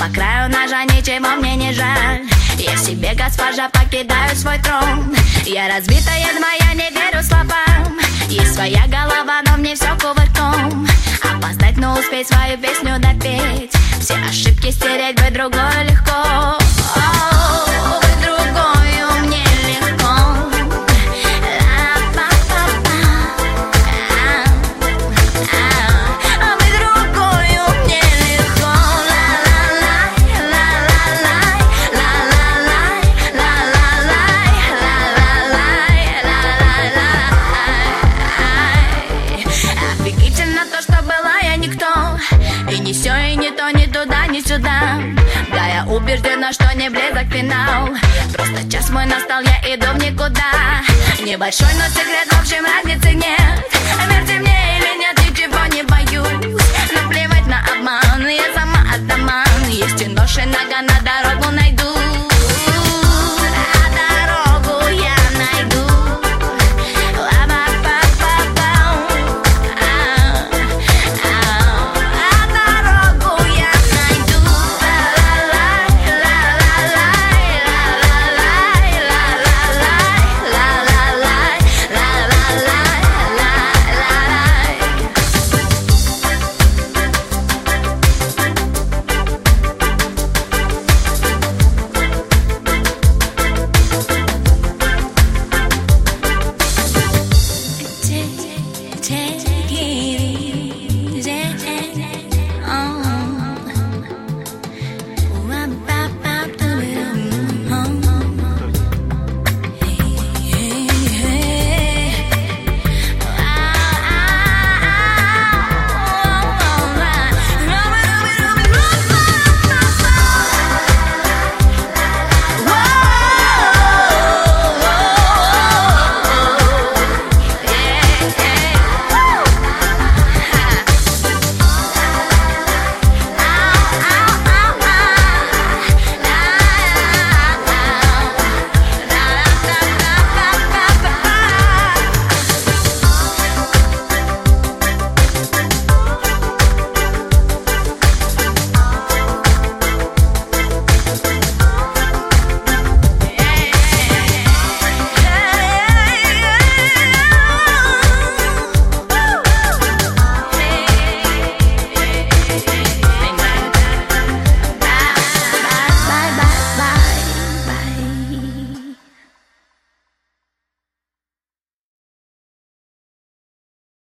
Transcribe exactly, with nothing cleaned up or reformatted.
по краю ножа, ничего мне не жаль. Я себе, госпожа, покидаю свой трон. Я разбитая моя, не верю словам. Есть своя голова, но мне все кувырком. Опоздать, но успеть свою песню допеть. Все ошибки стереть, быть другой легко. О, быть другою мне легко. Ла-па-па-па. А быть другою мне легко. Ла-ла-лай, ла-ла-лай, ла-ла-лай, ла-ла-лай, ла-ла-лай, ла-ла-лай. Офигительно то, что была я никто. И не все, и не то, ни туда, ни сюда. Да, я убеждена, что не близок финал. Просто час мой настал, я иду в никуда. Небольшой, но секрет, в общем, разницы нет. Верьте мне или нет, ничего не боюсь. Наплевать на обман, я сама атаман. Есть и нож, и нога, на дорогу найду. Take it easy.